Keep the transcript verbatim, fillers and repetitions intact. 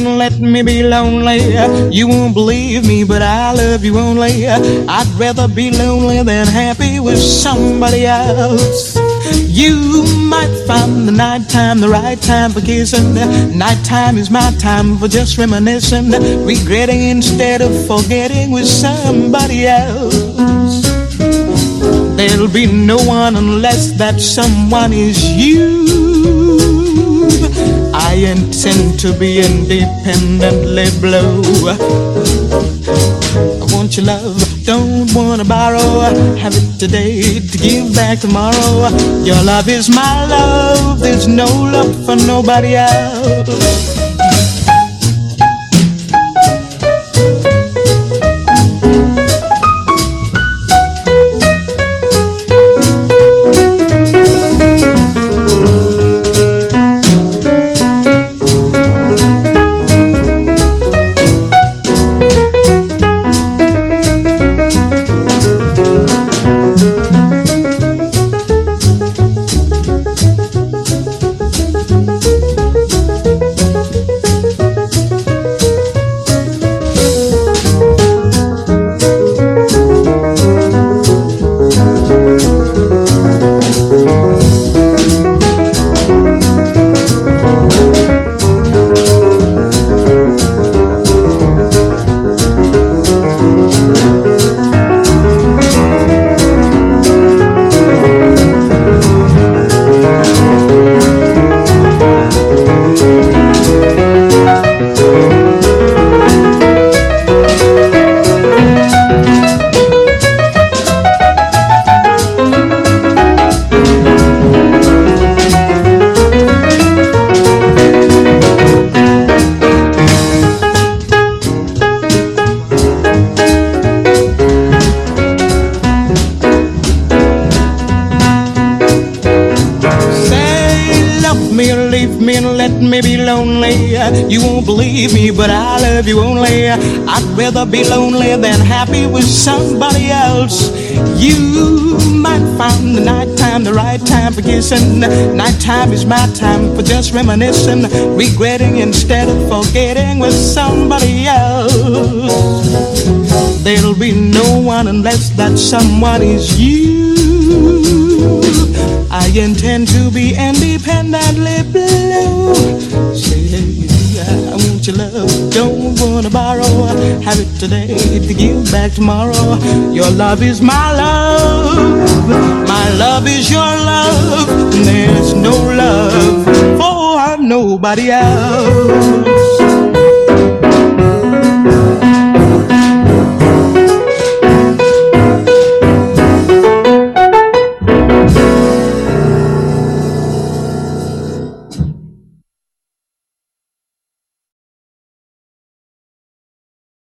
and let me be lonely. You won't believe me, but I love you only. I'd rather be lonely than happy with somebody else. You might find the nighttime the right time for kissing. Nighttime is my time for just reminiscing, regretting instead of forgetting with somebody else. There'll be no one unless that someone is you. I intend to be independently blue. I want your love, don't wanna borrow. Have it today to give back tomorrow. Your love is my love, there's no love for nobody else. Leave me and let me be lonely. You won't believe me, but I love you only. I'd rather be lonely than happy with somebody else. You might find the nighttime the right time for kissing. Nighttime is my time for just reminiscing, regretting instead of forgetting with somebody else. There'll be no one unless that someone is you. I intend to be independently blue. Say, I want your love, don't wanna borrow. Have it today to give back tomorrow. Your love is my love, my love is your love. There's no love for nobody else.